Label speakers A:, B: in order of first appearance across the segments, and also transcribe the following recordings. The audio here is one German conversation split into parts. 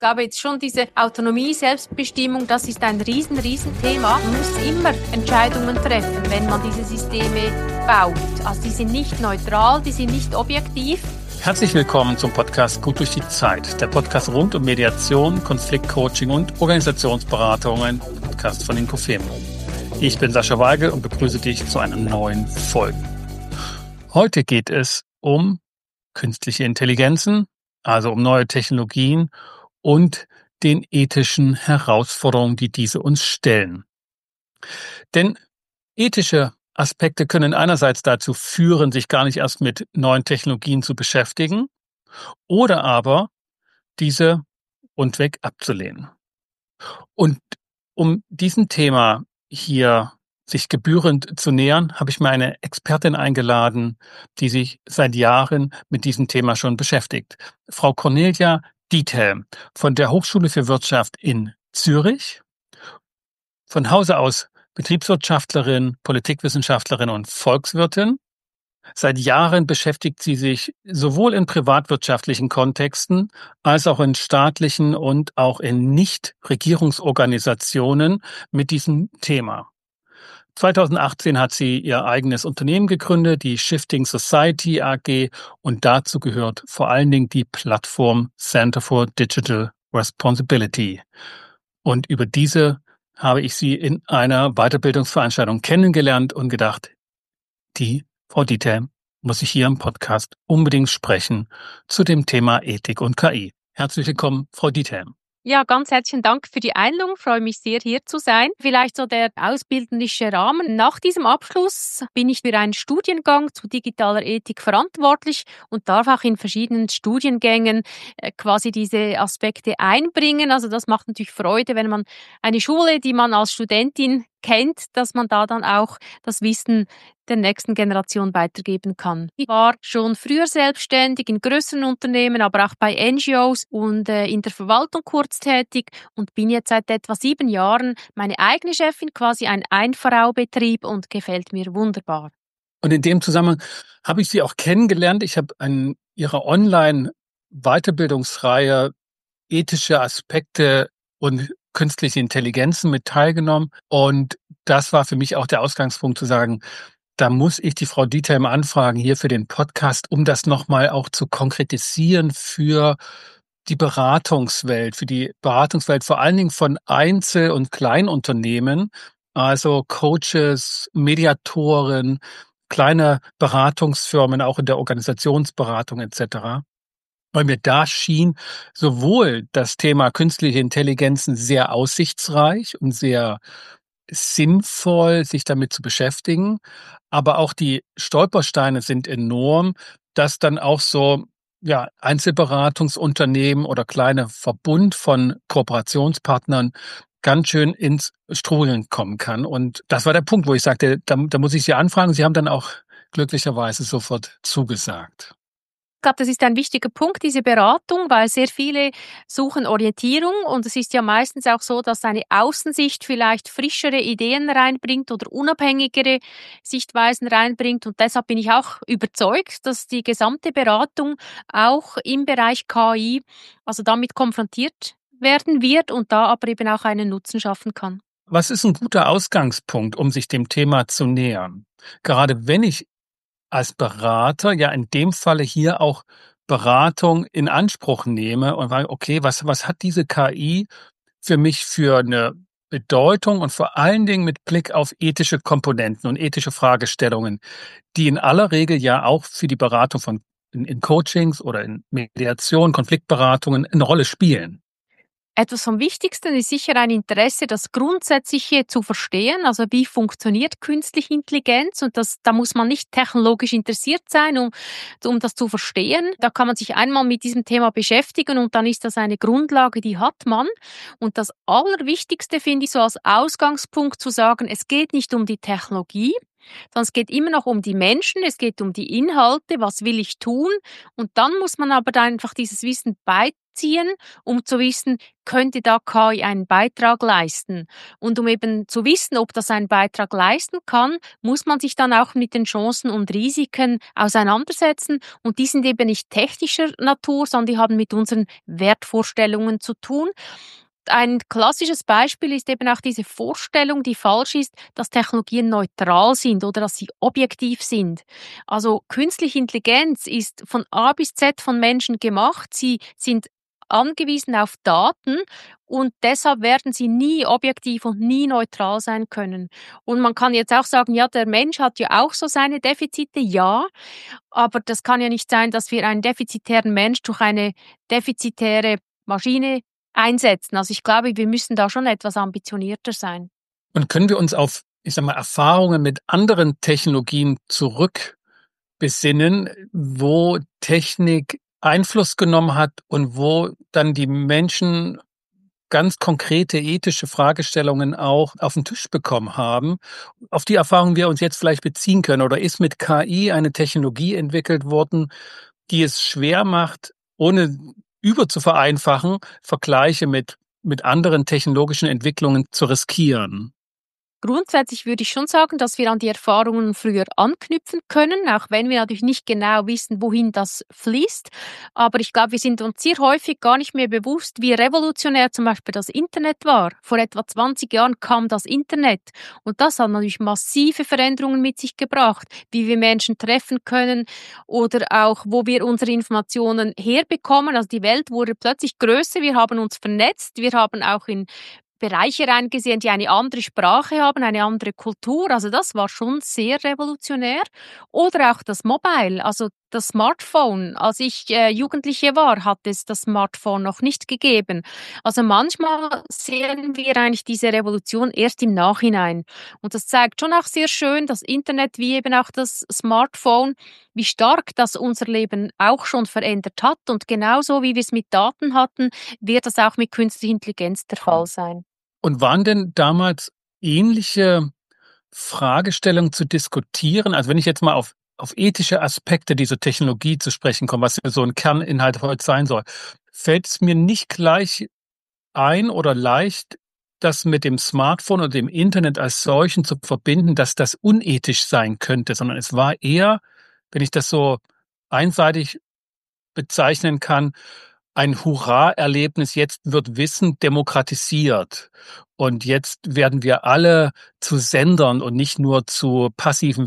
A: Ich glaube jetzt schon, diese Autonomie, Selbstbestimmung, das ist ein Riesenthema. Man muss immer Entscheidungen treffen, wenn man diese Systeme baut. Also die sind nicht neutral, die sind nicht objektiv.
B: Herzlich willkommen zum Podcast Gut durch die Zeit. Der Podcast rund um Mediation, Konfliktcoaching und Organisationsberatung. Ein Podcast von Inkofem. Ich bin Sascha Weigel und begrüße dich zu einer neuen Folge. Heute geht es um künstliche Intelligenzen, also um neue Technologien und den ethischen Herausforderungen, die diese uns stellen. Denn ethische Aspekte können einerseits dazu führen, sich gar nicht erst mit neuen Technologien zu beschäftigen oder aber diese rundweg abzulehnen. Und um diesem Thema hier sich gebührend zu nähern, habe ich mir eine Expertin eingeladen, die sich seit Jahren mit diesem Thema schon beschäftigt. Frau Cornelia Diethelm von der Hochschule für Wirtschaft in Zürich, von Hause aus Betriebswirtschaftlerin, Politikwissenschaftlerin und Volkswirtin. Seit Jahren beschäftigt sie sich sowohl in privatwirtschaftlichen Kontexten als auch in staatlichen und auch in Nichtregierungsorganisationen mit diesem Thema. 2018 hat sie ihr eigenes Unternehmen gegründet, die Shifting Society AG, und dazu gehört vor allen Dingen die Plattform Center for Digital Responsibility. Und über diese habe ich sie in einer Weiterbildungsveranstaltung kennengelernt und gedacht, die Frau Diethelm muss ich hier im Podcast unbedingt sprechen zu dem Thema Ethik und KI. Herzlich willkommen, Frau Diethelm.
A: Ja, ganz herzlichen Dank für die Einladung. Ich freue mich sehr, hier zu sein. Vielleicht so der ausbildnerische Rahmen. Nach diesem Abschluss bin ich für einen Studiengang zu digitaler Ethik verantwortlich und darf auch in verschiedenen Studiengängen quasi diese Aspekte einbringen. Also das macht natürlich Freude, wenn man eine Schule, die man als Studentin kennt, dass man da dann auch das Wissen der nächsten Generation weitergeben kann. Ich war schon früher selbstständig in größeren Unternehmen, aber auch bei NGOs und in der Verwaltung kurz tätig und bin jetzt seit etwa 7 Jahren meine eigene Chefin, quasi ein Ein-Frau-Betrieb und gefällt mir wunderbar.
B: Und in dem Zusammenhang habe ich Sie auch kennengelernt. Ich habe an Ihrer Online-Weiterbildungsreihe ethische Aspekte und künstliche Intelligenzen mit teilgenommen. Und das war für mich auch der Ausgangspunkt zu sagen, da muss ich die Frau Diethelm anfragen hier für den Podcast, um das nochmal auch zu konkretisieren für die Beratungswelt, vor allen Dingen von Einzel- und Kleinunternehmen, also Coaches, Mediatoren, kleine Beratungsfirmen, auch in der Organisationsberatung etc. Weil mir da schien sowohl das Thema künstliche Intelligenzen sehr aussichtsreich und sehr sinnvoll, sich damit zu beschäftigen, aber auch die Stolpersteine sind enorm, dass dann auch so Einzelberatungsunternehmen oder kleine Verbund von Kooperationspartnern ganz schön ins Strudeln kommen kann. Und das war der Punkt, wo ich sagte, da muss ich Sie anfragen. Sie haben dann auch glücklicherweise sofort zugesagt.
A: Ich glaube, das ist ein wichtiger Punkt, diese Beratung, weil sehr viele suchen Orientierung und es ist ja meistens auch so, dass eine Außensicht vielleicht frischere Ideen reinbringt oder unabhängigere Sichtweisen reinbringt und deshalb bin ich auch überzeugt, dass die gesamte Beratung auch im Bereich KI, also damit konfrontiert werden wird und da aber eben auch einen Nutzen schaffen kann.
B: Was ist ein guter Ausgangspunkt, um sich dem Thema zu nähern? Gerade wenn ich als Berater ja in dem Falle hier auch Beratung in Anspruch nehme und sage, okay, was hat diese KI für mich für eine Bedeutung und vor allen Dingen mit Blick auf ethische Komponenten und ethische Fragestellungen, die in aller Regel ja auch für die Beratung in Coachings oder in Mediation, Konfliktberatungen eine Rolle spielen.
A: Etwas vom Wichtigsten ist sicher ein Interesse, das Grundsätzliche zu verstehen. Also wie funktioniert künstliche Intelligenz? Und da muss man nicht technologisch interessiert sein, um das zu verstehen. Da kann man sich einmal mit diesem Thema beschäftigen und dann ist das eine Grundlage, die hat man. Und das Allerwichtigste finde ich so als Ausgangspunkt zu sagen, es geht nicht um die Technologie, sondern es geht immer noch um die Menschen, es geht um die Inhalte, was will ich tun? Und dann muss man aber da einfach dieses Wissen beiziehen, um zu wissen, könnte da KI einen Beitrag leisten? Und um eben zu wissen, ob das einen Beitrag leisten kann, muss man sich dann auch mit den Chancen und Risiken auseinandersetzen. Und die sind eben nicht technischer Natur, sondern die haben mit unseren Wertvorstellungen zu tun. Ein klassisches Beispiel ist eben auch diese Vorstellung, die falsch ist, dass Technologien neutral sind oder dass sie objektiv sind. Also künstliche Intelligenz ist von A bis Z von Menschen gemacht. Sie sind angewiesen auf Daten und deshalb werden sie nie objektiv und nie neutral sein können. Und man kann jetzt auch sagen, ja, der Mensch hat ja auch so seine Defizite, ja, aber das kann ja nicht sein, dass wir einen defizitären Mensch durch eine defizitäre Maschine einsetzen. Also ich glaube, wir müssen da schon etwas ambitionierter sein.
B: Und können wir uns auf, ich sag mal, Erfahrungen mit anderen Technologien zurückbesinnen, wo Technik Einfluss genommen hat und wo dann die Menschen ganz konkrete ethische Fragestellungen auch auf den Tisch bekommen haben, auf die Erfahrungen wir uns jetzt vielleicht beziehen können? Oder ist mit KI eine Technologie entwickelt worden, die es schwer macht, ohne zu vereinfachen, Vergleiche mit anderen technologischen Entwicklungen zu riskieren?
A: Grundsätzlich würde ich schon sagen, dass wir an die Erfahrungen früher anknüpfen können, auch wenn wir natürlich nicht genau wissen, wohin das fließt. Aber ich glaube, wir sind uns sehr häufig gar nicht mehr bewusst, wie revolutionär zum Beispiel das Internet war. Vor etwa 20 Jahren kam das Internet und das hat natürlich massive Veränderungen mit sich gebracht, wie wir Menschen treffen können oder auch, wo wir unsere Informationen herbekommen. Also die Welt wurde plötzlich größer, wir haben uns vernetzt, wir haben auch in Bereiche reingesehen, die eine andere Sprache haben, eine andere Kultur. Also das war schon sehr revolutionär. Oder auch das Mobile, also das Smartphone. Als ich Jugendliche war, hat es das Smartphone noch nicht gegeben. Also manchmal sehen wir eigentlich diese Revolution erst im Nachhinein. Und das zeigt schon auch sehr schön, das Internet wie eben auch das Smartphone, wie stark das unser Leben auch schon verändert hat. Und genauso wie wir es mit Daten hatten, wird das auch mit künstlicher Intelligenz der Fall sein.
B: Und waren denn damals ähnliche Fragestellungen zu diskutieren? Also wenn ich jetzt mal auf ethische Aspekte dieser Technologie zu sprechen komme, was ja so ein Kerninhalt heute sein soll, fällt es mir nicht gleich ein oder leicht, das mit dem Smartphone oder dem Internet als solchen zu verbinden, dass das unethisch sein könnte, sondern es war eher, wenn ich das so einseitig bezeichnen kann, ein Hurra-Erlebnis. Jetzt wird Wissen demokratisiert. Und jetzt werden wir alle zu Sendern und nicht nur zu passiven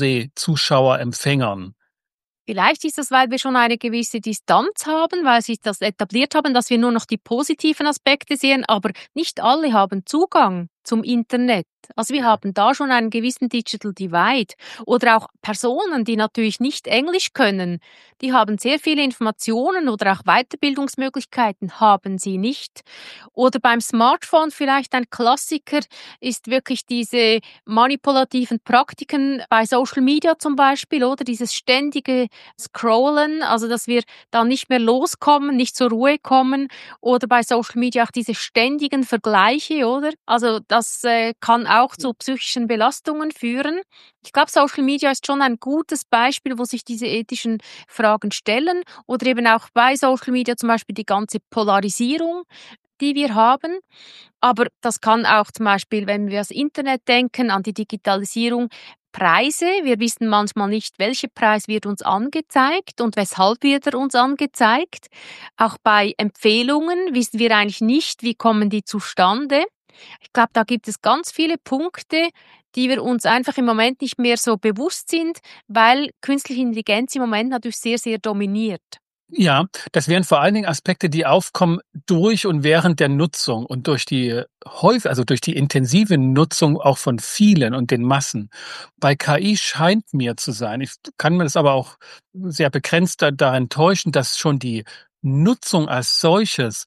B: Fernsehzuschauerempfängern.
A: Vielleicht ist das, weil wir schon eine gewisse Distanz haben, weil sich das etabliert haben, dass wir nur noch die positiven Aspekte sehen, aber nicht alle haben Zugang zum Internet. Also wir haben da schon einen gewissen Digital Divide. Oder auch Personen, die natürlich nicht Englisch können, die haben sehr viele Informationen oder auch Weiterbildungsmöglichkeiten, haben sie nicht. Oder beim Smartphone vielleicht ein Klassiker ist wirklich diese manipulativen Praktiken bei Social Media zum Beispiel, oder dieses ständige Scrollen, also dass wir da nicht mehr loskommen, nicht zur Ruhe kommen, oder bei Social Media auch diese ständigen Vergleiche, oder? Also das kann auch zu psychischen Belastungen führen. Ich glaube, Social Media ist schon ein gutes Beispiel, wo sich diese ethischen Fragen stellen, oder eben auch bei Social Media zum Beispiel die ganze Polarisierung, die wir haben. Aber das kann auch zum Beispiel, wenn wir ans Internet denken, an die Digitalisierung, Preise. Wir wissen manchmal nicht, welcher Preis wird uns angezeigt und weshalb wird er uns angezeigt. Auch bei Empfehlungen wissen wir eigentlich nicht, wie kommen die zustande. Ich glaube, da gibt es ganz viele Punkte, die wir uns einfach im Moment nicht mehr so bewusst sind, weil künstliche Intelligenz im Moment natürlich sehr, sehr dominiert.
B: Ja, das wären vor allen Dingen Aspekte, die aufkommen durch und während der Nutzung und durch die also durch die intensive Nutzung auch von vielen und den Massen. Bei KI scheint mir zu sein, ich kann mir das aber auch sehr begrenzt darin täuschen, dass schon die Nutzung als solches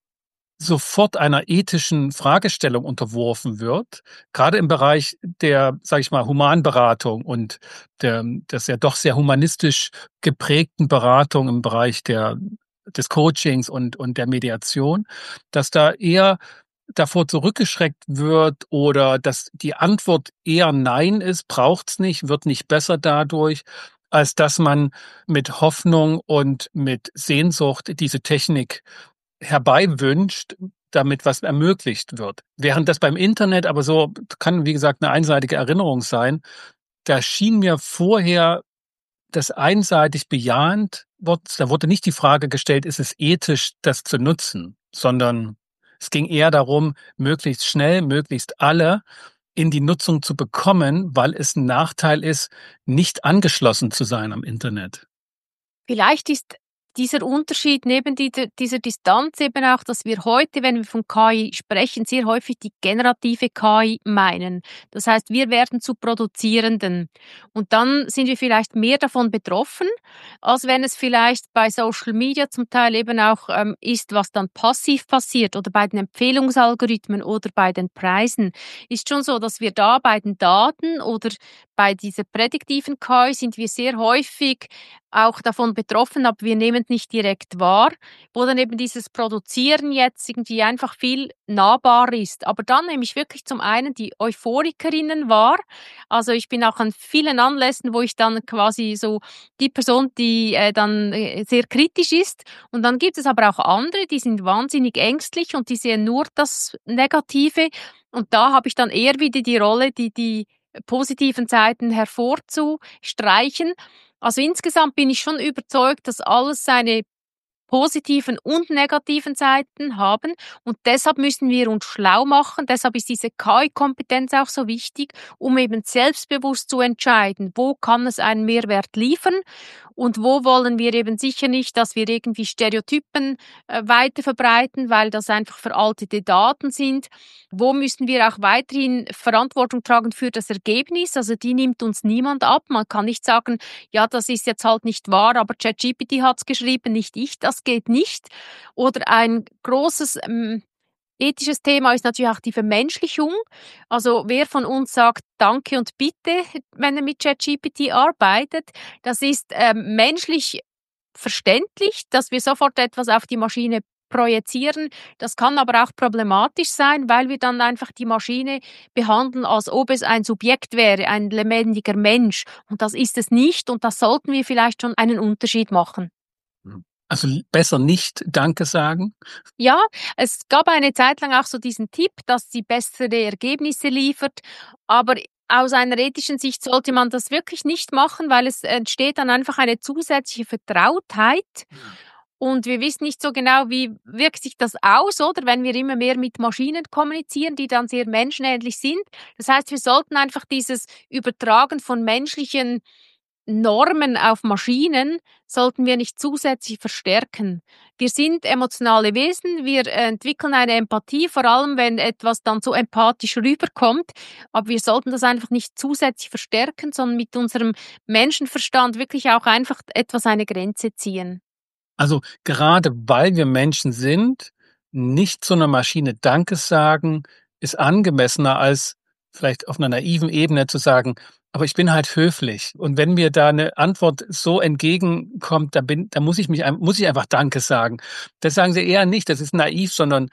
B: sofort einer ethischen Fragestellung unterworfen wird, gerade im Bereich der, sage ich mal, Humanberatung und des ja doch sehr humanistisch geprägten Beratung im Bereich des Coachings und der Mediation, dass da eher davor zurückgeschreckt wird oder dass die Antwort eher Nein ist, braucht's nicht, wird nicht besser dadurch, als dass man mit Hoffnung und mit Sehnsucht diese Technik herbeiwünscht, damit was ermöglicht wird. Während das beim Internet aber so kann, wie gesagt, eine einseitige Erinnerung sein, da schien mir vorher das einseitig bejahend wird. Da wurde nicht die Frage gestellt, ist es ethisch, das zu nutzen, sondern es ging eher darum, möglichst schnell, möglichst alle in die Nutzung zu bekommen, weil es ein Nachteil ist, nicht angeschlossen zu sein am Internet.
A: Vielleicht ist dieser Unterschied neben dieser Distanz eben auch, dass wir heute, wenn wir von KI sprechen, sehr häufig die generative KI meinen. Das heißt, wir werden zu Produzierenden. Und dann sind wir vielleicht mehr davon betroffen, als wenn es vielleicht bei Social Media zum Teil eben auch ist, was dann passiv passiert oder bei den Empfehlungsalgorithmen oder bei den Preisen. Ist schon so, dass wir da bei den Daten oder bei dieser prädiktiven KI sind wir sehr häufig auch davon betroffen, aber wir nehmen es nicht direkt wahr, wo dann eben dieses Produzieren jetzt irgendwie einfach viel nahbar ist. Aber dann nehme ich wirklich zum einen die Euphorikerinnen wahr. Also ich bin auch an vielen Anlässen, wo ich dann quasi so die Person, die dann sehr kritisch ist. Und dann gibt es aber auch andere, die sind wahnsinnig ängstlich und die sehen nur das Negative. Und da habe ich dann eher wieder die Rolle, die positiven Seiten hervorzustreichen. Also insgesamt bin ich schon überzeugt, dass alles seine positiven und negativen Seiten haben und deshalb müssen wir uns schlau machen. Deshalb ist diese KI-Kompetenz auch so wichtig, um eben selbstbewusst zu entscheiden, wo kann es einen Mehrwert liefern und wo wollen wir eben sicher nicht, dass wir irgendwie Stereotypen weiter verbreiten, weil das einfach veraltete Daten sind. Wo müssen wir auch weiterhin Verantwortung tragen für das Ergebnis? Also die nimmt uns niemand ab. Man kann nicht sagen, ja, das ist jetzt halt nicht wahr, aber ChatGPT hat es geschrieben, nicht ich, das geht nicht. Oder ein großes ethisches Thema ist natürlich auch die Vermenschlichung. Also wer von uns sagt Danke und Bitte, wenn er mit ChatGPT arbeitet, das ist menschlich verständlich, dass wir sofort etwas auf die Maschine projizieren. Das kann aber auch problematisch sein, weil wir dann einfach die Maschine behandeln, als ob es ein Subjekt wäre, ein lebendiger Mensch. Und das ist es nicht und das sollten wir vielleicht schon einen Unterschied machen.
B: Also besser nicht Danke sagen.
A: Ja, es gab eine Zeit lang auch so diesen Tipp, dass sie bessere Ergebnisse liefert, aber aus einer ethischen Sicht sollte man das wirklich nicht machen, weil es entsteht dann einfach eine zusätzliche Vertrautheit und wir wissen nicht so genau, wie wirkt sich das aus, oder wenn wir immer mehr mit Maschinen kommunizieren, die dann sehr menschenähnlich sind. Das heißt, wir sollten einfach dieses Übertragen von menschlichen Normen auf Maschinen sollten wir nicht zusätzlich verstärken. Wir sind emotionale Wesen, wir entwickeln eine Empathie, vor allem wenn etwas dann so empathisch rüberkommt, aber wir sollten das einfach nicht zusätzlich verstärken, sondern mit unserem Menschenverstand wirklich auch einfach etwas eine Grenze ziehen.
B: Also gerade weil wir Menschen sind, nicht zu einer Maschine Danke sagen, ist angemessener als vielleicht auf einer naiven Ebene zu sagen: „Aber ich bin halt höflich.“ Und wenn mir da eine Antwort so entgegenkommt, da muss ich einfach Danke sagen. Das sagen sie eher nicht, das ist naiv,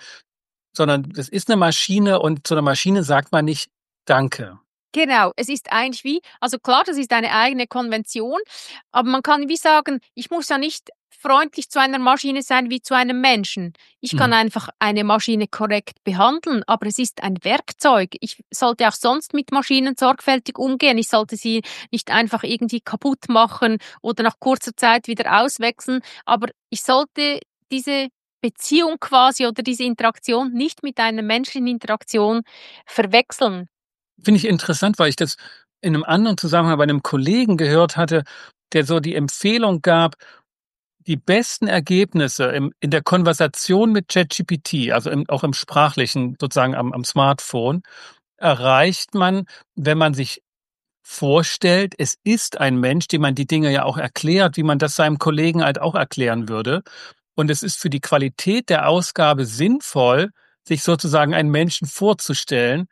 B: sondern das ist eine Maschine und zu einer Maschine sagt man nicht Danke.
A: Genau, es ist eigentlich wie also klar, das ist eine eigene Konvention, aber man kann wie sagen, ich muss ja nicht freundlich zu einer Maschine sein wie zu einem Menschen. Ich kann
B: Mhm.
A: einfach eine Maschine korrekt behandeln, aber es ist ein Werkzeug. Ich sollte auch sonst mit Maschinen sorgfältig umgehen. Ich sollte sie nicht einfach irgendwie kaputt machen oder nach kurzer Zeit wieder auswechseln, aber ich sollte diese Beziehung quasi oder diese Interaktion nicht mit einer menschlichen Interaktion verwechseln.
B: Finde ich interessant, weil ich das in einem anderen Zusammenhang bei einem Kollegen gehört hatte, der so die Empfehlung gab, die besten Ergebnisse in der Konversation mit ChatGPT, also auch im Sprachlichen, sozusagen am Smartphone, erreicht man, wenn man sich vorstellt, es ist ein Mensch, dem man die Dinge ja auch erklärt, wie man das seinem Kollegen halt auch erklären würde. Und es ist für die Qualität der Ausgabe sinnvoll, sich sozusagen einen Menschen vorzustellen,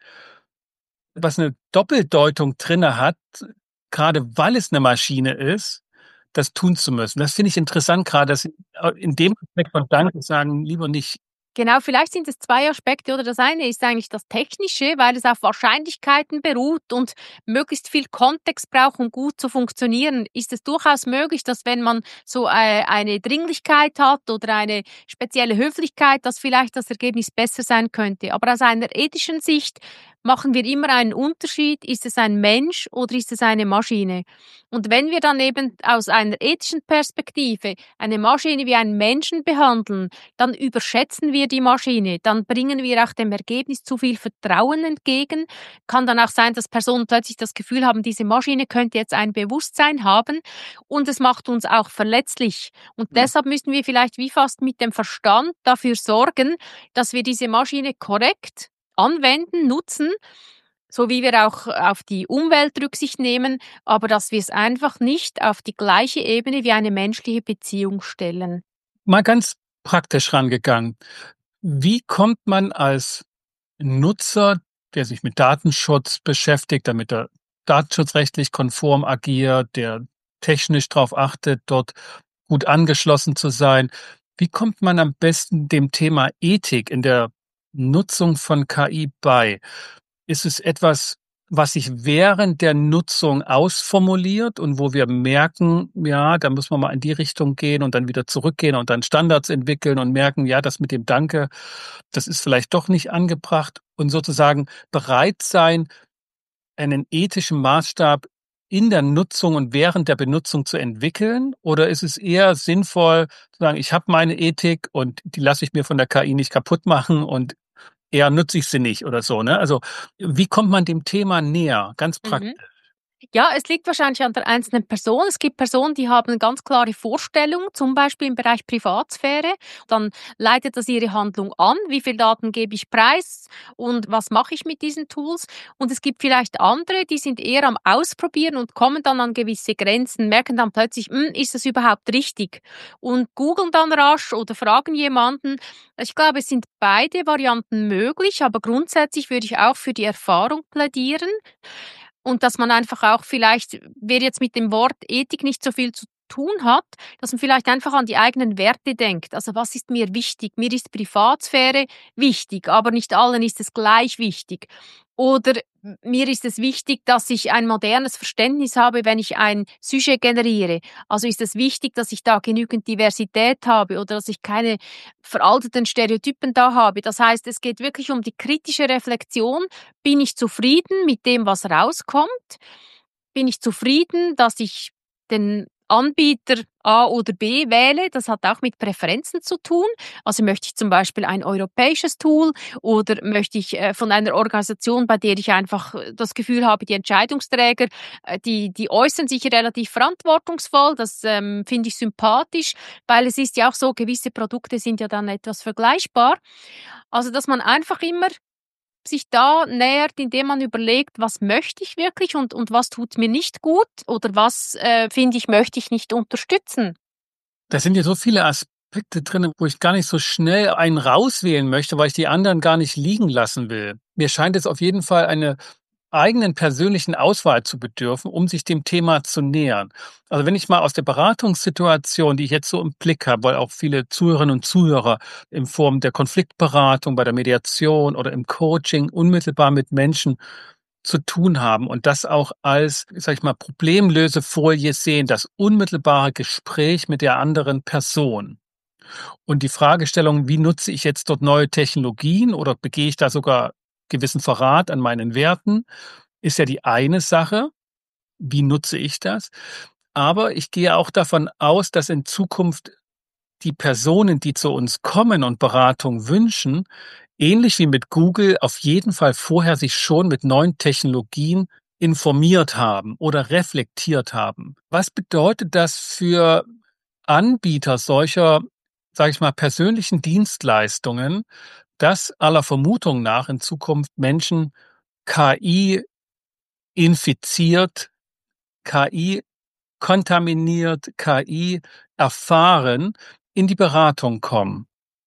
B: was eine Doppeldeutung drinne hat, gerade weil es eine Maschine ist, das tun zu müssen. Das finde ich interessant, gerade dass in dem Aspekt von Danke sagen lieber nicht.
A: Genau, vielleicht sind es 2 Aspekte, oder? Das eine ist eigentlich das Technische, weil es auf Wahrscheinlichkeiten beruht und möglichst viel Kontext braucht, um gut zu funktionieren. Ist es durchaus möglich, dass wenn man so eine Dringlichkeit hat oder eine spezielle Höflichkeit, dass vielleicht das Ergebnis besser sein könnte. Aber aus einer ethischen Sicht machen wir immer einen Unterschied. Ist es ein Mensch oder ist es eine Maschine? Und wenn wir dann eben aus einer ethischen Perspektive eine Maschine wie einen Menschen behandeln, dann überschätzen wir die Maschine, dann bringen wir auch dem Ergebnis zu viel Vertrauen entgegen. Kann dann auch sein, dass Personen plötzlich das Gefühl haben, diese Maschine könnte jetzt ein Bewusstsein haben und es macht uns auch verletzlich. Und deshalb müssen wir vielleicht wie fast mit dem Verstand dafür sorgen, dass wir diese Maschine korrekt anwenden, nutzen, so wie wir auch auf die Umwelt Rücksicht nehmen, aber dass wir es einfach nicht auf die gleiche Ebene wie eine menschliche Beziehung stellen.
B: Mal ganz praktisch rangegangen. Wie kommt man als Nutzer, der sich mit Datenschutz beschäftigt, damit er datenschutzrechtlich konform agiert, der technisch darauf achtet, dort gut angeschlossen zu sein, wie kommt man am besten dem Thema Ethik in der Nutzung von KI bei? Ist es etwas, was sich während der Nutzung ausformuliert und wo wir merken, ja, da muss man mal in die Richtung gehen und dann wieder zurückgehen und dann Standards entwickeln und merken, ja, das mit dem Danke, das ist vielleicht doch nicht angebracht und sozusagen bereit sein, einen ethischen Maßstab in der Nutzung und während der Benutzung zu entwickeln? Oder ist es eher sinnvoll zu sagen, ich habe meine Ethik und die lasse ich mir von der KI nicht kaputt machen und eher nutze ich sie nicht oder so, ne? Also, wie kommt man dem Thema näher? Ganz
A: Mhm.
B: praktisch.
A: Ja, es liegt wahrscheinlich an der einzelnen Person. Es gibt Personen, die haben ganz klare Vorstellungen, zum Beispiel im Bereich Privatsphäre. Dann leitet das ihre Handlung an. Wie viel Daten gebe ich preis und was mache ich mit diesen Tools? Und es gibt vielleicht andere, die sind eher am Ausprobieren und kommen dann an gewisse Grenzen, merken dann plötzlich, ist das überhaupt richtig? Und googeln dann rasch oder fragen jemanden. Ich glaube, es sind beide Varianten möglich, aber grundsätzlich würde ich auch für die Erfahrung plädieren. Und dass man einfach auch vielleicht, wer jetzt mit dem Wort Ethik nicht so viel zu tun hat, dass man vielleicht einfach an die eigenen Werte denkt. Also was ist mir wichtig? Mir ist Privatsphäre wichtig, aber nicht allen ist es gleich wichtig. Oder mir ist es wichtig, dass ich ein modernes Verständnis habe, wenn ich ein Sujet generiere. Also ist es wichtig, dass ich da genügend Diversität habe oder dass ich keine veralteten Stereotypen da habe. Das heißt, es geht wirklich um die kritische Reflexion. Bin ich zufrieden mit dem, was rauskommt? Bin ich zufrieden, dass ich den Anbieter A oder B wähle? Das hat auch mit Präferenzen zu tun. Also möchte ich zum Beispiel ein europäisches Tool oder möchte ich von einer Organisation, bei der ich einfach das Gefühl habe, die Entscheidungsträger, die äußern sich relativ verantwortungsvoll. Das finde ich sympathisch, weil es ist ja auch so, gewisse Produkte sind ja dann etwas vergleichbar. Also dass man einfach immer sich da nähert, indem man überlegt, was möchte ich wirklich und was tut mir nicht gut oder was, finde ich, möchte ich nicht unterstützen.
B: Da sind ja so viele Aspekte drin, wo ich gar nicht so schnell einen rauswählen möchte, weil ich die anderen gar nicht liegen lassen will. Mir scheint es auf jeden Fall eine eigenen persönlichen Auswahl zu bedürfen, um sich dem Thema zu nähern. Also wenn ich mal aus der Beratungssituation, die ich jetzt so im Blick habe, weil auch viele Zuhörerinnen und Zuhörer in Form der Konfliktberatung, bei der Mediation oder im Coaching unmittelbar mit Menschen zu tun haben und das auch als, sag ich mal, Problemlösefolie sehen, das unmittelbare Gespräch mit der anderen Person. Und die Fragestellung, wie nutze ich jetzt dort neue Technologien oder begehe ich da sogar gewissen Verrat an meinen Werten, ist ja die eine Sache. Wie nutze ich das? Aber ich gehe auch davon aus, dass in Zukunft die Personen, die zu uns kommen und Beratung wünschen, ähnlich wie mit Google, auf jeden Fall vorher sich schon mit neuen Technologien informiert haben oder reflektiert haben. Was bedeutet das für Anbieter solcher, sage ich mal, persönlichen Dienstleistungen, dass aller Vermutung nach in Zukunft Menschen KI infiziert, KI kontaminiert, KI erfahren, in die Beratung kommen?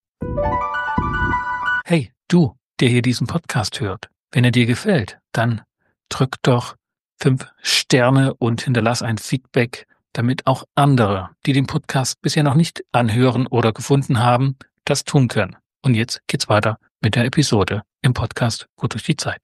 B: Hey, du, der hier diesen Podcast hört, wenn er dir gefällt, dann drück doch 5 Sterne und hinterlass ein Feedback, damit auch andere, die den Podcast bisher noch nicht anhören oder gefunden haben, das tun können. Und jetzt geht's weiter mit der Episode im Podcast Gut durch die Zeit.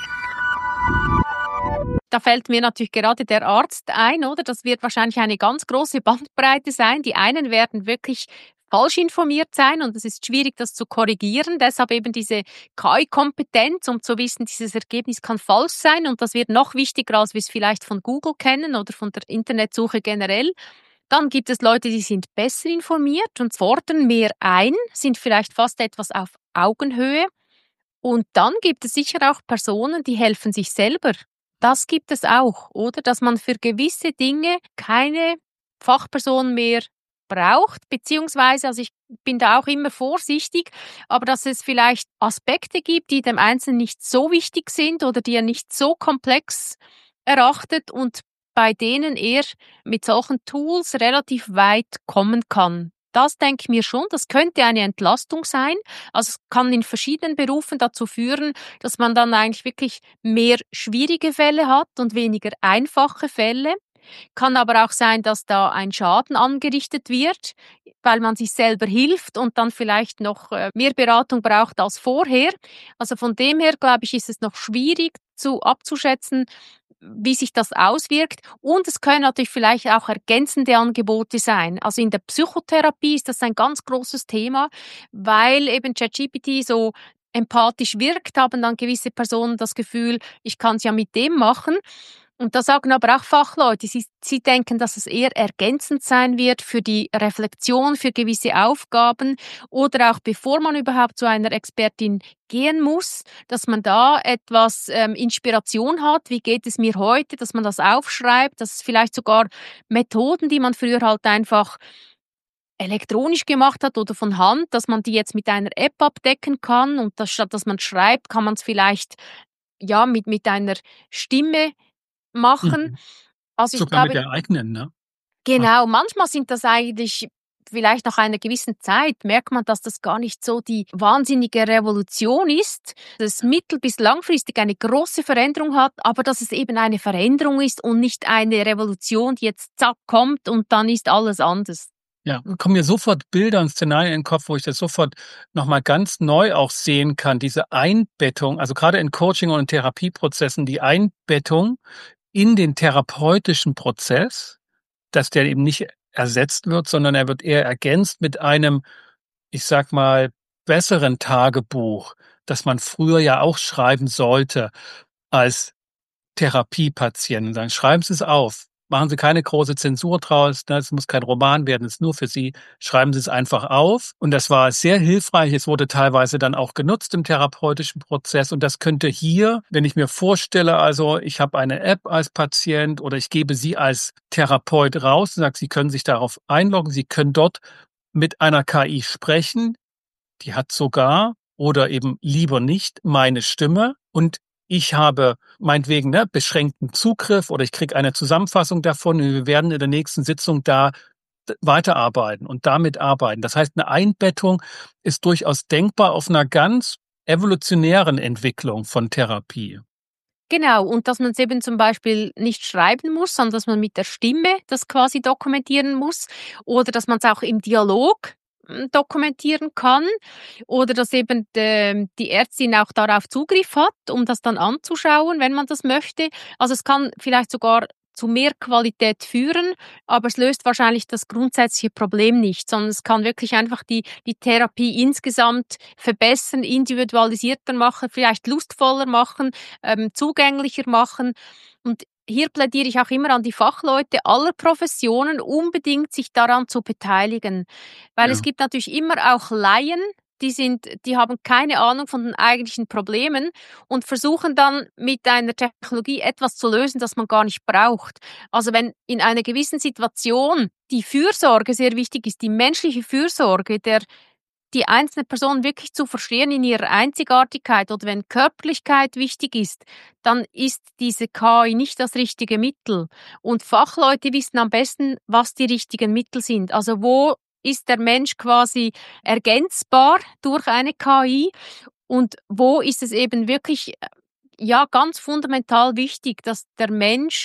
A: Da fällt mir natürlich gerade der Arzt ein, oder? Das wird wahrscheinlich eine ganz große Bandbreite sein. Die einen werden wirklich falsch informiert sein und es ist schwierig, das zu korrigieren. Deshalb eben diese KI-Kompetenz, um zu wissen, dieses Ergebnis kann falsch sein und das wird noch wichtiger, als wir es vielleicht von Google kennen oder von der Internetsuche generell. Dann gibt es Leute, die sind besser informiert und fordern mehr ein, sind vielleicht fast etwas auf Augenhöhe. Und dann gibt es sicher auch Personen, die helfen sich selber. Das gibt es auch, oder? Dass man für gewisse Dinge keine Fachperson mehr braucht, beziehungsweise, also ich bin da auch immer vorsichtig, aber dass es vielleicht Aspekte gibt, die dem Einzelnen nicht so wichtig sind oder die er nicht so komplex erachtet und bei denen er mit solchen Tools relativ weit kommen kann. Das denke ich mir schon, das könnte eine Entlastung sein. Also es kann in verschiedenen Berufen dazu führen, dass man dann eigentlich wirklich mehr schwierige Fälle hat und weniger einfache Fälle. Kann aber auch sein, dass da ein Schaden angerichtet wird, weil man sich selber hilft und dann vielleicht noch mehr Beratung braucht als vorher. Also von dem her, glaube ich, ist es noch schwierig abzuschätzen, wie sich das auswirkt. Und es können natürlich vielleicht auch ergänzende Angebote sein. Also in der Psychotherapie ist das ein ganz großes Thema, weil eben ChatGPT so empathisch wirkt, haben dann gewisse Personen das Gefühl, ich kann es ja mit dem machen. Und da sagen aber auch Fachleute, sie denken, dass es eher ergänzend sein wird für die Reflexion, für gewisse Aufgaben oder auch bevor man überhaupt zu einer Expertin gehen muss, dass man da etwas Inspiration hat, wie geht es mir heute, dass man das aufschreibt, dass es vielleicht sogar Methoden, die man früher halt einfach elektronisch gemacht hat oder von Hand, dass man die jetzt mit einer App abdecken kann und das, statt dass man schreibt, kann man es vielleicht ja mit einer Stimme machen.
B: Mhm.
A: Also ich
B: Sogar mit
A: glaube,
B: der eigenen, ne?
A: genau, manchmal sind das eigentlich vielleicht nach einer gewissen Zeit merkt man, dass das gar nicht so die wahnsinnige Revolution ist, dass mittel- bis langfristig eine große Veränderung hat, aber dass es eben eine Veränderung ist und nicht eine Revolution, die jetzt zack kommt und dann ist alles anders.
B: Ja, kommen mir sofort Bilder und Szenarien in den Kopf, wo ich das sofort nochmal ganz neu auch sehen kann, diese Einbettung, also gerade in Coaching- und in Therapieprozessen, die Einbettung in den therapeutischen Prozess, dass der eben nicht ersetzt wird, sondern er wird eher ergänzt mit einem, ich sag mal, besseren Tagebuch, das man früher ja auch schreiben sollte als Therapiepatienten. Dann schreiben Sie es auf. Machen Sie keine große Zensur draus, ne? Es muss kein Roman werden, es ist nur für Sie. Schreiben Sie es einfach auf. Und das war sehr hilfreich. Es wurde teilweise dann auch genutzt im therapeutischen Prozess. Und das könnte hier, wenn ich mir vorstelle, also ich habe eine App als Patient oder ich gebe sie als Therapeut raus und sage, Sie können sich darauf einloggen. Sie können dort mit einer KI sprechen. Die hat sogar oder eben lieber nicht meine Stimme und ich habe meinetwegen beschränkten Zugriff oder ich kriege eine Zusammenfassung davon und wir werden in der nächsten Sitzung da weiterarbeiten und damit arbeiten. Das heißt, eine Einbettung ist durchaus denkbar auf einer ganz evolutionären Entwicklung von Therapie.
A: Genau, und dass man es eben zum Beispiel nicht schreiben muss, sondern dass man mit der Stimme das quasi dokumentieren muss oder dass man es auch im Dialog dokumentieren kann oder dass eben die Ärztin auch darauf Zugriff hat, um das dann anzuschauen, wenn man das möchte. Also es kann vielleicht sogar zu mehr Qualität führen, aber es löst wahrscheinlich das grundsätzliche Problem nicht, sondern es kann wirklich einfach die Therapie insgesamt verbessern, individualisierter machen, vielleicht lustvoller machen, zugänglicher machen. Und hier plädiere ich auch immer an die Fachleute aller Professionen, unbedingt sich daran zu beteiligen. Weil es
B: Ja.
A: gibt natürlich immer auch Laien, die haben keine Ahnung von den eigentlichen Problemen und versuchen dann mit einer Technologie etwas zu lösen, das man gar nicht braucht. Also wenn in einer gewissen Situation die Fürsorge sehr wichtig ist, die menschliche Fürsorge, die einzelne Person wirklich zu verstehen in ihrer Einzigartigkeit oder wenn Körperlichkeit wichtig ist, dann ist diese KI nicht das richtige Mittel. Und Fachleute wissen am besten, was die richtigen Mittel sind. Also wo ist der Mensch quasi ergänzbar durch eine KI und wo ist es eben wirklich ja ganz fundamental wichtig, dass der Mensch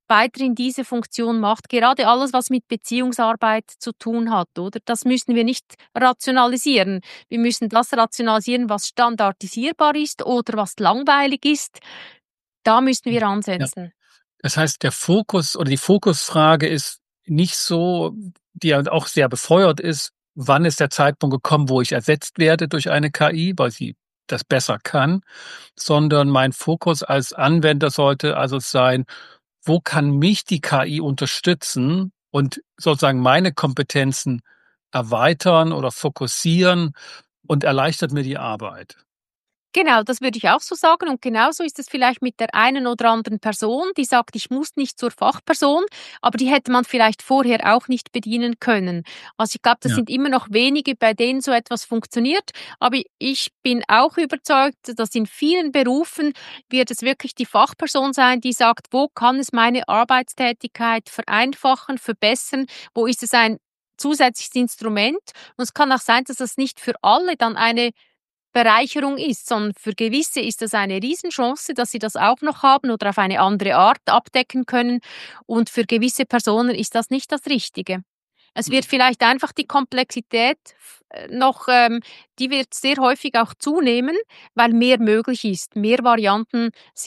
A: weiterhin diese Funktion macht. Gerade alles, was mit Beziehungsarbeit zu tun hat, oder? Das müssen wir nicht rationalisieren. Wir müssen das rationalisieren, was standardisierbar ist oder was langweilig ist. Da müssen wir
B: Ja.
A: ansetzen.
B: Das heißt, der Fokus oder die Fokusfrage ist nicht so, die ja auch sehr befeuert ist: „Wann ist der Zeitpunkt gekommen, wo ich ersetzt werde durch eine KI, weil sie das besser kann?“ Sondern mein Fokus als Anwender sollte also sein: „Wo kann mich die KI unterstützen und sozusagen meine Kompetenzen erweitern oder fokussieren und erleichtert mir die Arbeit?“
A: Genau, das würde ich auch so sagen und genauso ist es vielleicht mit der einen oder anderen Person, die sagt: „Ich muss nicht zur Fachperson“, aber die hätte man vielleicht vorher auch nicht bedienen können. Also, ich glaube, das
B: Ja.
A: sind immer noch wenige, bei denen so etwas funktioniert, aber ich bin auch überzeugt, dass in vielen Berufen wird es wirklich die Fachperson sein, die sagt: „Wo kann es meine Arbeitstätigkeit vereinfachen, verbessern? Wo ist es ein zusätzliches Instrument?“ Und es kann auch sein, dass das nicht für alle dann eine Bereicherung ist, sondern für gewisse ist das eine Riesenchance, dass sie das auch noch haben oder auf eine andere Art abdecken können und für gewisse Personen ist das nicht das Richtige. Es wird vielleicht einfach die Komplexität noch die wird sehr häufig auch zunehmen, weil mehr möglich ist. Mehr Varianten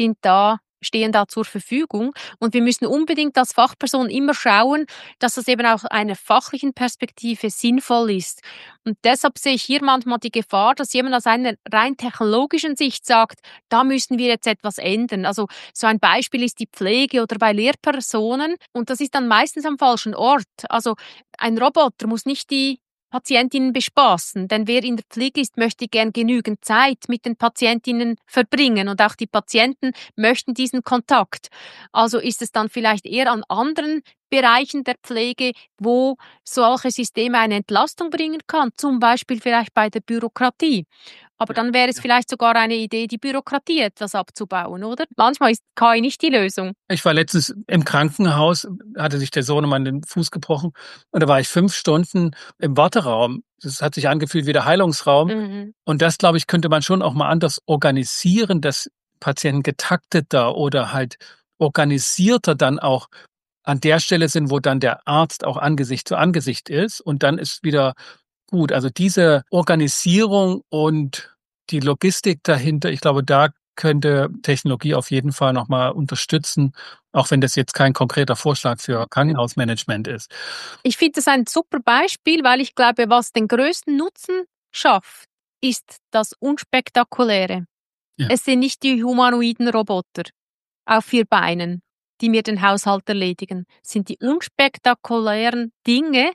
A: stehen da zur Verfügung und wir müssen unbedingt als Fachperson immer schauen, dass das eben auch einer fachlichen Perspektive sinnvoll ist. Und deshalb sehe ich hier manchmal die Gefahr, dass jemand aus einer rein technologischen Sicht sagt, da müssen wir jetzt etwas ändern. Also so ein Beispiel ist die Pflege oder bei Lehrpersonen und das ist dann meistens am falschen Ort. Also ein Roboter muss nicht die Patientinnen bespaßen, denn wer in der Pflege ist, möchte gern genügend Zeit mit den Patientinnen verbringen und auch die Patienten möchten diesen Kontakt. Also ist es dann vielleicht eher an anderen Bereichen der Pflege, wo solche Systeme eine Entlastung bringen kann, zum Beispiel vielleicht bei der Bürokratie. Aber
B: Ja,
A: dann wäre es
B: ja.
A: vielleicht sogar eine Idee, die Bürokratie etwas abzubauen, oder? Manchmal ist KI nicht die Lösung.
B: Ich war letztens im Krankenhaus, hatte sich der Sohnemann den Fuß gebrochen und da war ich 5 Stunden im Warteraum. Das hat sich angefühlt wie der Heilungsraum.
A: Mhm.
B: Und das, glaube ich, könnte man schon auch mal anders organisieren, dass Patienten getakteter oder halt organisierter dann auch an der Stelle sind, wo dann der Arzt auch Angesicht zu Angesicht ist und dann ist wieder gut. Also, diese Organisierung und die Logistik dahinter, ich glaube, da könnte Technologie auf jeden Fall noch mal unterstützen, auch wenn das jetzt kein konkreter Vorschlag für Krankenhausmanagement ist.
A: Ich finde das ein super Beispiel, weil ich glaube, was den größten Nutzen schafft, ist das Unspektakuläre.
B: Ja.
A: Es sind nicht die humanoiden Roboter auf 4 Beinen, die mir den Haushalt erledigen. Es sind die unspektakulären Dinge,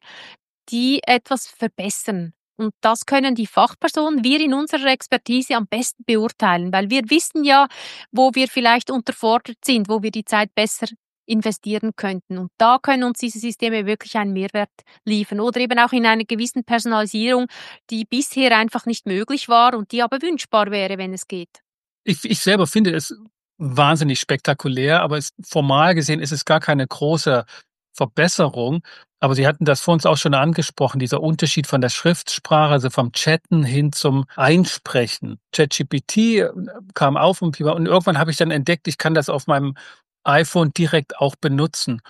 A: die etwas verbessern. Und das können die Fachpersonen, wir in unserer Expertise am besten beurteilen, weil wir wissen ja, wo wir vielleicht unterfordert sind, wo wir die Zeit besser investieren könnten. Und da können uns diese Systeme wirklich einen Mehrwert liefern. Oder eben auch in einer gewissen Personalisierung, die bisher einfach nicht möglich war und die aber wünschbar wäre, wenn es geht.
B: Ich selber finde es wahnsinnig spektakulär, aber es formal gesehen ist es gar keine große Verbesserung. Aber Sie hatten das vor uns auch schon angesprochen, dieser Unterschied von der Schriftsprache, also vom Chatten hin zum Einsprechen. ChatGPT kam auf und irgendwann habe ich dann entdeckt, ich kann das auf meinem iPhone direkt auch benutzen.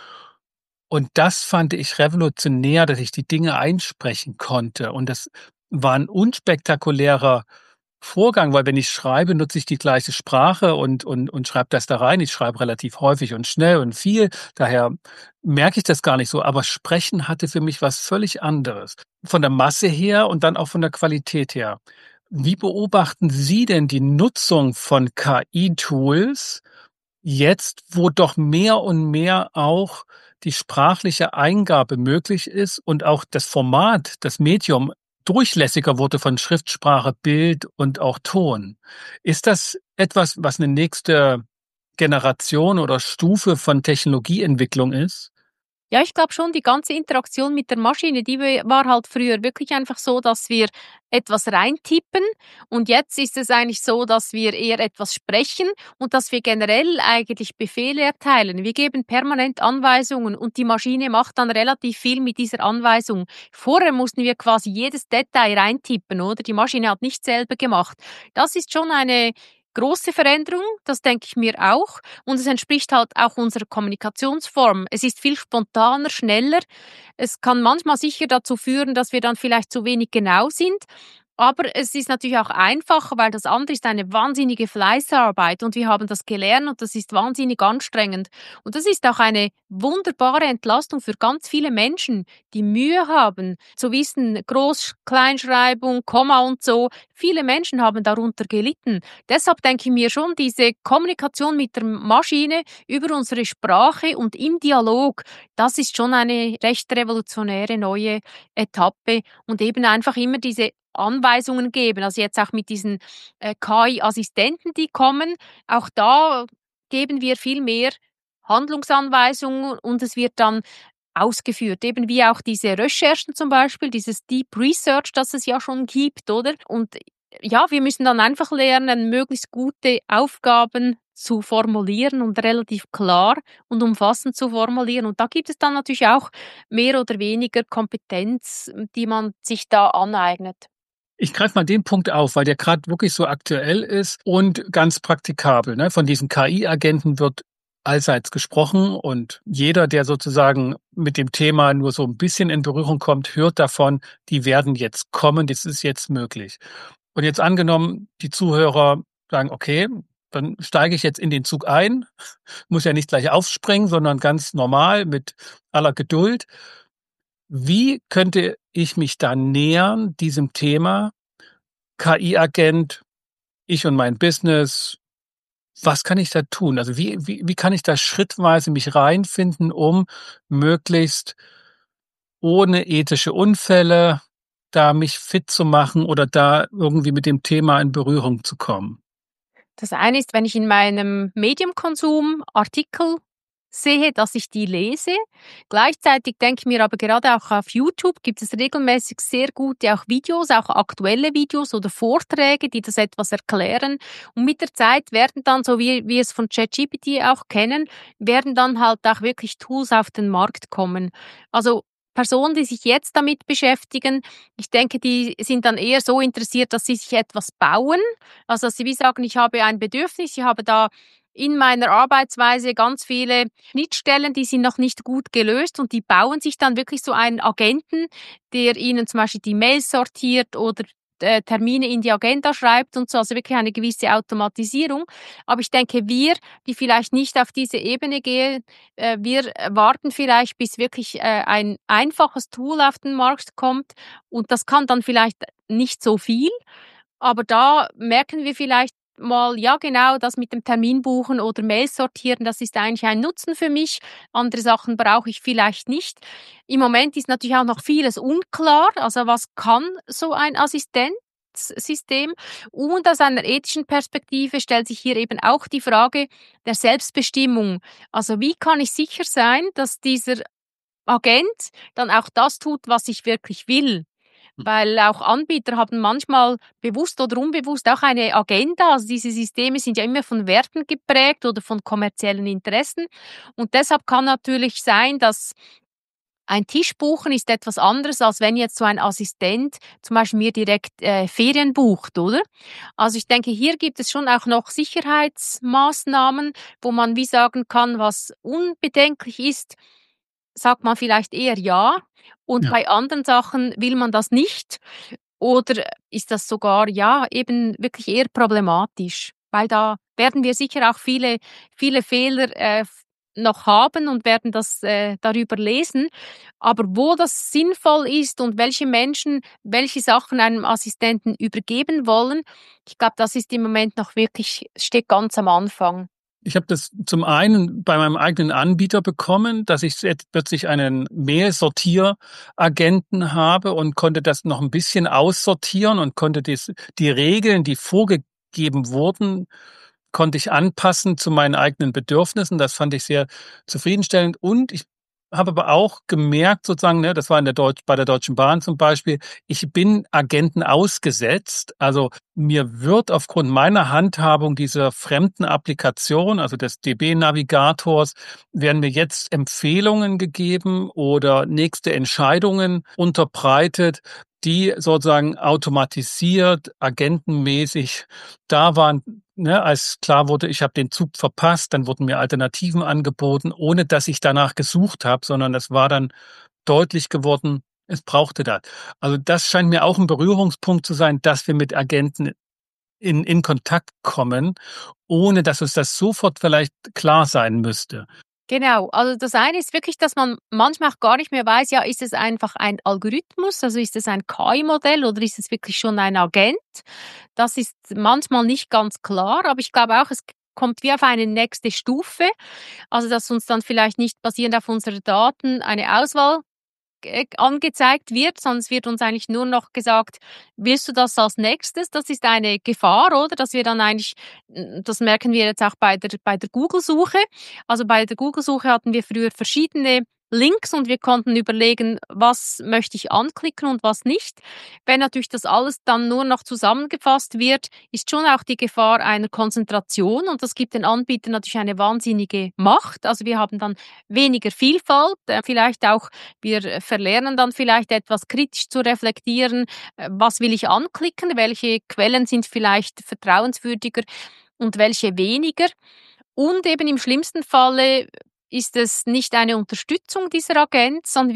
B: Und das fand ich revolutionär, dass ich die Dinge einsprechen konnte. Und das war 'n unspektakulärer Vorgang, weil wenn ich schreibe, nutze ich die gleiche Sprache und schreibe das da rein. Ich schreibe relativ häufig und schnell und viel, daher merke ich das gar nicht so. Aber Sprechen hatte für mich was völlig anderes. Von der Masse her und dann auch von der Qualität her. Wie beobachten Sie denn die Nutzung von KI-Tools jetzt, wo doch mehr und mehr auch die sprachliche Eingabe möglich ist und auch das Format, das Medium durchlässiger wurde von Schriftsprache, Bild und auch Ton. Ist das etwas, was eine nächste Generation oder Stufe von Technologieentwicklung ist?
A: Ja, ich glaube schon, die ganze Interaktion mit der Maschine, war halt früher wirklich einfach so, dass wir etwas reintippen und jetzt ist es eigentlich so, dass wir eher etwas sprechen und dass wir generell eigentlich Befehle erteilen. Wir geben permanent Anweisungen und die Maschine macht dann relativ viel mit dieser Anweisung. Vorher mussten wir quasi jedes Detail reintippen, oder? Die Maschine hat nicht selber gemacht. Das ist schon eine große Veränderung, das denke ich mir auch. Und es entspricht halt auch unserer Kommunikationsform. Es ist viel spontaner, schneller. Es kann manchmal sicher dazu führen, dass wir dann vielleicht zu wenig genau sind. Aber es ist natürlich auch einfacher, weil das andere ist eine wahnsinnige Fleißarbeit und wir haben das gelernt und das ist wahnsinnig anstrengend. Und das ist auch eine wunderbare Entlastung für ganz viele Menschen, die Mühe haben, zu wissen, Groß-, Kleinschreibung, Komma und so. Viele Menschen haben darunter gelitten. Deshalb denke ich mir schon, diese Kommunikation mit der Maschine über unsere Sprache und im Dialog, das ist schon eine recht revolutionäre neue Etappe und eben einfach immer diese Anweisungen geben. Also jetzt auch mit diesen KI-Assistenten, die kommen, auch da geben wir viel mehr Handlungsanweisungen und es wird dann ausgeführt. Eben wie auch diese Recherchen zum Beispiel, dieses Deep Research, das es ja schon gibt, oder? Und ja, wir müssen dann einfach lernen, möglichst gute Aufgaben zu formulieren und relativ klar und umfassend zu formulieren. Und da gibt es dann natürlich auch mehr oder weniger Kompetenz, die man sich da aneignet.
B: Ich greife mal den Punkt auf, weil der gerade wirklich so aktuell ist und ganz praktikabel. Ne? Von diesen KI-Agenten wird allseits gesprochen und jeder, der sozusagen mit dem Thema nur so ein bisschen in Berührung kommt, hört davon, die werden jetzt kommen, das ist jetzt möglich. Und jetzt angenommen, die Zuhörer sagen, okay, dann steige ich jetzt in den Zug ein, muss ja nicht gleich aufspringen, sondern ganz normal mit aller Geduld. Wie könnte ich mich da nähern, diesem Thema? KI-Agent, ich und mein Business, was kann ich da tun? Also wie kann ich da schrittweise mich reinfinden, um möglichst ohne ethische Unfälle da mich fit zu machen oder da irgendwie mit dem Thema in Berührung zu kommen?
A: Das eine ist, wenn ich in meinem Mediumkonsum Artikel sehe, dass ich die lese. Gleichzeitig denke ich mir aber gerade auch auf YouTube gibt es regelmäßig sehr gute auch Videos, auch aktuelle Videos oder Vorträge, die das etwas erklären. Und mit der Zeit werden dann, so wie wir es von ChatGPT auch kennen, werden dann halt auch wirklich Tools auf den Markt kommen. Also Personen, die sich jetzt damit beschäftigen, ich denke, die sind dann eher so interessiert, dass sie sich etwas bauen. Also, dass sie wie sagen, ich habe ein Bedürfnis, ich habe da in meiner Arbeitsweise ganz viele Schnittstellen, die sind noch nicht gut gelöst und die bauen sich dann wirklich so einen Agenten, der ihnen zum Beispiel die Mails sortiert oder Termine in die Agenda schreibt und so, also wirklich eine gewisse Automatisierung. Aber ich denke, wir, die vielleicht nicht auf diese Ebene gehen, wir warten vielleicht, bis wirklich ein einfaches Tool auf den Markt kommt und das kann dann vielleicht nicht so viel, aber da merken wir vielleicht mal, ja genau, das mit dem Terminbuchen oder Mails sortieren, das ist eigentlich ein Nutzen für mich. Andere Sachen brauche ich vielleicht nicht. Im Moment ist natürlich auch noch vieles unklar. Also was kann so ein Assistenzsystem? Und aus einer ethischen Perspektive stellt sich hier eben auch die Frage der Selbstbestimmung. Also wie kann ich sicher sein, dass dieser Agent dann auch das tut, was ich wirklich will? Weil auch Anbieter haben manchmal bewusst oder unbewusst auch eine Agenda. Also diese Systeme sind ja immer von Werten geprägt oder von kommerziellen Interessen. Und deshalb kann natürlich sein, dass ein Tisch buchen ist etwas anderes, als wenn jetzt so ein Assistent zum Beispiel mir direkt Ferien bucht, oder? Also ich denke, hier gibt es schon auch noch Sicherheitsmaßnahmen, wo man wie sagen kann, was unbedenklich ist, sagt man vielleicht eher ja und
B: Ja.
A: bei anderen Sachen will man das nicht oder ist das sogar, ja, eben wirklich eher problematisch? Weil da werden wir sicher auch viele Fehler, noch haben und werden das, darüber lesen. Aber wo das sinnvoll ist und welche Menschen welche Sachen einem Assistenten übergeben wollen, ich glaube, das ist im Moment noch wirklich steht ganz am Anfang.
B: Ich habe das zum einen bei meinem eigenen Anbieter bekommen, dass ich jetzt plötzlich einen Mail-Sortieragenten habe und konnte das noch ein bisschen aussortieren und konnte die Regeln, die vorgegeben wurden, konnte ich anpassen zu meinen eigenen Bedürfnissen. Das fand ich sehr zufriedenstellend. Und ich habe aber auch gemerkt, sozusagen, ne, das war bei der Deutschen Bahn zum Beispiel, ich bin Agenten ausgesetzt. Also mir wird aufgrund meiner Handhabung dieser fremden Applikation, also des DB-Navigators, werden mir jetzt Empfehlungen gegeben oder nächste Entscheidungen unterbreitet, die sozusagen automatisiert, agentenmäßig da waren, ne, als klar wurde, ich habe den Zug verpasst, dann wurden mir Alternativen angeboten, ohne dass ich danach gesucht habe, sondern es war dann deutlich geworden, es brauchte das. Also das scheint mir auch ein Berührungspunkt zu sein, dass wir mit Agenten in Kontakt kommen, ohne dass uns das sofort vielleicht klar sein müsste.
A: Genau, also das eine ist wirklich, dass man manchmal auch gar nicht mehr weiß, ja, ist es einfach ein Algorithmus, also ist es ein KI-Modell oder ist es wirklich schon ein Agent? Das ist manchmal nicht ganz klar, aber ich glaube auch, es kommt wie auf eine nächste Stufe, also dass uns dann vielleicht nicht basierend auf unseren Daten eine Auswahl angezeigt wird, sondern es wird uns eigentlich nur noch gesagt: „Willst du das als Nächstes?“ Das ist eine Gefahr, oder? Dass wir dann eigentlich das merken wir jetzt auch bei der Google-Suche. Also, bei der Google-Suche hatten wir früher verschiedene Links und wir konnten überlegen, was möchte ich anklicken und was nicht. Wenn natürlich das alles dann nur noch zusammengefasst wird, ist schon auch die Gefahr einer Konzentration und das gibt den Anbietern natürlich eine wahnsinnige Macht. Also, wir haben dann weniger Vielfalt, vielleicht auch wir verlernen dann vielleicht etwas kritisch zu reflektieren, was will ich anklicken, welche Quellen sind vielleicht vertrauenswürdiger und welche weniger. Und eben im schlimmsten Falle ist es nicht eine Unterstützung dieser Agenz, sondern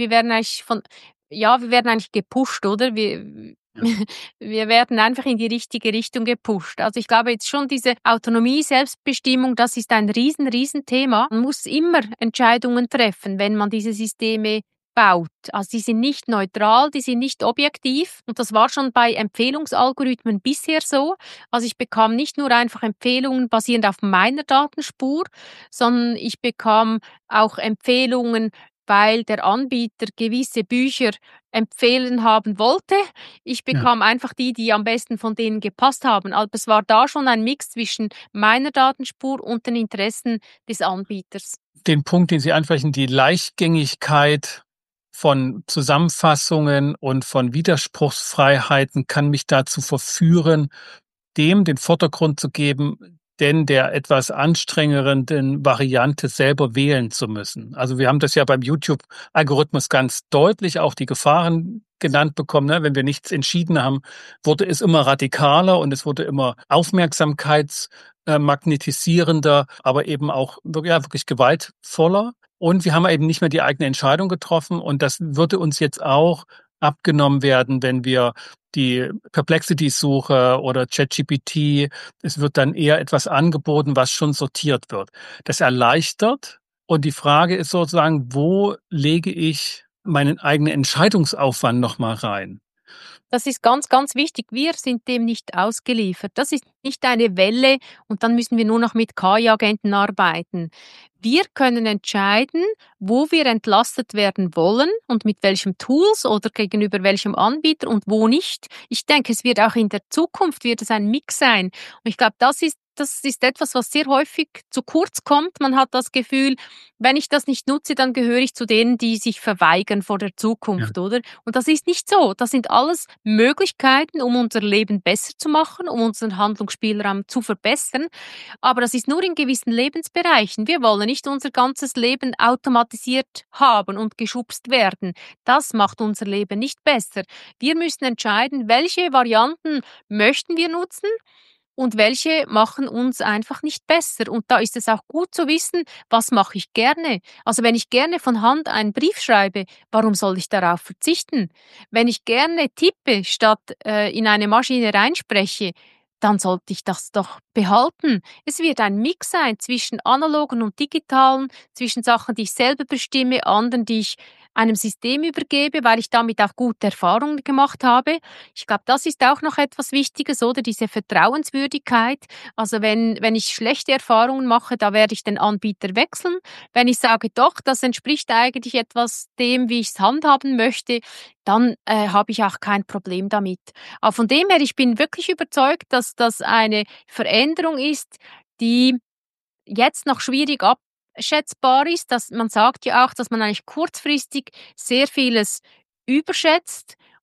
A: wir werden eigentlich gepusht, oder?
B: Ja.
A: Wir werden einfach in die richtige Richtung gepusht. Also ich glaube jetzt schon diese Autonomie, Selbstbestimmung, das ist ein riesen Thema. Man muss immer Entscheidungen treffen, wenn man diese Systeme baut. Also die sind nicht neutral, die sind nicht objektiv und das war schon bei Empfehlungsalgorithmen bisher so. Also ich bekam nicht nur einfach Empfehlungen basierend auf meiner Datenspur, sondern ich bekam auch Empfehlungen, weil der Anbieter gewisse Bücher empfehlen haben wollte. Ich
B: Ja.
A: bekam einfach die, die am besten von denen gepasst haben. Also es war da schon ein Mix zwischen meiner Datenspur und den Interessen des Anbieters.
B: Den Punkt, den Sie ansprechen, die Leichtgängigkeit von Zusammenfassungen und von Widerspruchsfreiheiten kann mich dazu verführen, dem den Vordergrund zu geben, denn der etwas anstrengenderen Variante selber wählen zu müssen. Also wir haben das ja beim YouTube-Algorithmus ganz deutlich auch die Gefahren genannt bekommen. Ne? Wenn wir nichts entschieden haben, wurde es immer radikaler und es wurde immer aufmerksamkeitsmagnetisierender, aber eben auch ja, wirklich gewaltvoller. Und wir haben eben nicht mehr die eigene Entscheidung getroffen und das würde uns jetzt auch abgenommen werden, wenn wir die Perplexity-Suche oder ChatGPT, es wird dann eher etwas angeboten, was schon sortiert wird. Das erleichtert und die Frage ist sozusagen, wo lege ich meinen eigenen Entscheidungsaufwand noch mal rein?
A: Das ist ganz wichtig. Wir sind dem nicht ausgeliefert. Das ist nicht eine Welle und dann müssen wir nur noch mit KI-Agenten arbeiten. Wir können entscheiden, wo wir entlastet werden wollen und mit welchem Tools oder gegenüber welchem Anbieter und wo nicht. Ich denke, es wird auch in der Zukunft wird es ein Mix sein. Und ich glaube, das ist etwas, was sehr häufig zu kurz kommt. Man hat das Gefühl, wenn ich das nicht nutze, dann gehöre ich zu denen, die sich verweigern vor der
B: Ja.
A: Zukunft, oder? Und das ist nicht so. Das sind alles Möglichkeiten, um unser Leben besser zu machen, um unseren Handlungsspielraum zu verbessern. Aber das ist nur in gewissen Lebensbereichen. Wir wollen nicht unser ganzes Leben automatisiert haben und geschubst werden. Das macht unser Leben nicht besser. Wir müssen entscheiden, welche Varianten möchten wir nutzen und welche machen uns einfach nicht besser. Und da ist es auch gut zu wissen, was mache ich gerne. Also wenn ich gerne von Hand einen Brief schreibe, warum soll ich darauf verzichten? Wenn ich gerne tippe, statt in eine Maschine reinspreche, dann sollte ich das doch behalten. Es wird ein Mix sein zwischen analogen und digitalen, zwischen Sachen, die ich selber bestimme, anderen, die ich einem System übergebe, weil ich damit auch gute Erfahrungen gemacht habe. Ich glaube, das ist auch noch etwas Wichtiges, oder diese Vertrauenswürdigkeit. Also wenn ich schlechte Erfahrungen mache, da werde ich den Anbieter wechseln. Wenn ich sage, doch, das entspricht eigentlich etwas dem, wie ich es handhaben möchte, dann habe ich auch kein Problem damit. Aber von dem her, ich bin wirklich überzeugt, dass das eine Veränderung ist, die jetzt noch schwierig abschätzbar ist, dass man sagt ja auch, dass man eigentlich kurzfristig sehr vieles überschätzt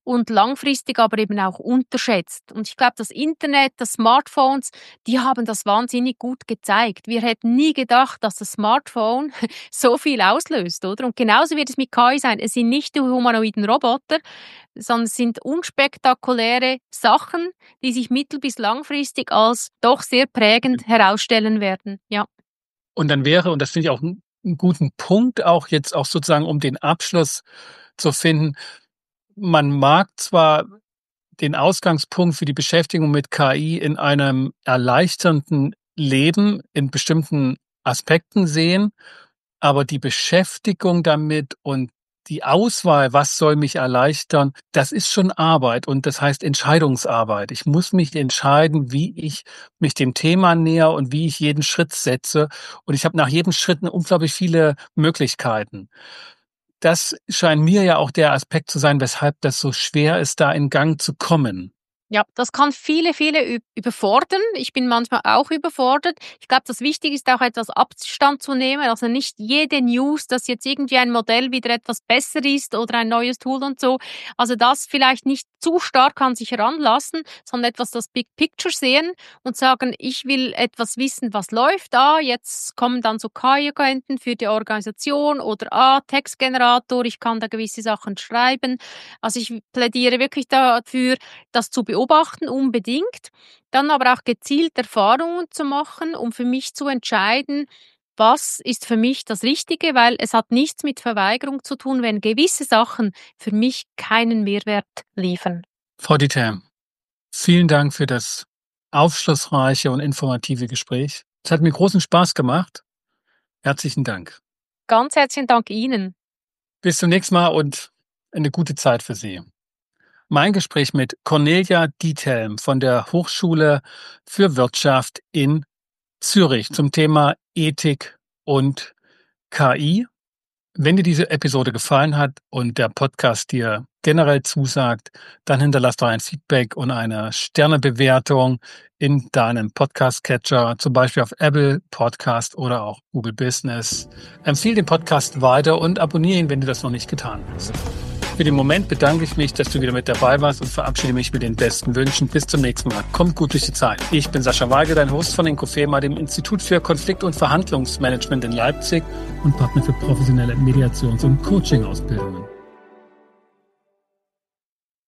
A: und langfristig aber eben auch unterschätzt. Und ich glaube, das Internet, das Smartphones, die haben das wahnsinnig gut gezeigt. Wir hätten nie gedacht, dass das Smartphone so viel auslöst, oder? Und genauso wird es mit KI sein. Es sind nicht die humanoiden Roboter, sondern es sind unspektakuläre Sachen, die sich mittel- bis langfristig als doch sehr prägend herausstellen werden. Ja.
B: Und dann wäre, und das finde ich auch einen guten Punkt, auch jetzt auch sozusagen, um den Abschluss zu finden, man mag zwar den Ausgangspunkt für die Beschäftigung mit KI in einem erleichternden Leben in bestimmten Aspekten sehen, aber die Beschäftigung damit und die Auswahl, was soll mich erleichtern, das ist schon Arbeit und das heißt Entscheidungsarbeit. Ich muss mich entscheiden, wie ich mich dem Thema näher und wie ich jeden Schritt setze. Und ich habe nach jedem Schritt unglaublich viele Möglichkeiten. Das scheint mir ja auch der Aspekt zu sein, weshalb das so schwer ist, da in Gang zu kommen.
A: Ja, das kann viele überfordern. Ich bin manchmal auch überfordert. Ich glaube, das Wichtige ist auch etwas Abstand zu nehmen. Also nicht jede News, dass jetzt irgendwie ein Modell wieder etwas besser ist oder ein neues Tool und so. Also das vielleicht nicht zu stark an sich heranlassen, sondern etwas das Big Picture sehen und sagen, ich will etwas wissen, was läuft. Jetzt kommen dann so KI-Agenten für die Organisation oder Textgenerator, ich kann da gewisse Sachen schreiben. Also ich plädiere wirklich dafür, das zu beobachten unbedingt, dann aber auch gezielt Erfahrungen zu machen, um für mich zu entscheiden, was ist für mich das Richtige, weil es hat nichts mit Verweigerung zu tun, wenn gewisse Sachen für mich keinen Mehrwert liefern.
B: Frau Dieter, vielen Dank für das aufschlussreiche und informative Gespräch. Es hat mir großen Spaß gemacht. Herzlichen Dank.
A: Ganz herzlichen Dank Ihnen.
B: Bis zum nächsten Mal und eine gute Zeit für Sie. Mein Gespräch mit Cornelia Diethelm von der Hochschule für Wirtschaft in Zürich zum Thema Ethik und KI. Wenn dir diese Episode gefallen hat und der Podcast dir generell zusagt, dann hinterlass doch ein Feedback und eine Sternebewertung in deinem Podcast-Catcher, zum Beispiel auf Apple Podcast oder auch Google Business. Empfehle den Podcast weiter und abonniere ihn, wenn du das noch nicht getan hast. Für den Moment bedanke ich mich, dass du wieder mit dabei warst und verabschiede mich mit den besten Wünschen. Bis zum nächsten Mal. Kommt gut durch die Zeit. Ich bin Sascha Weigel, dein Host von Inkofema, dem Institut für Konflikt- und Verhandlungsmanagement in Leipzig und Partner für professionelle Mediations- und Coaching-Ausbildungen.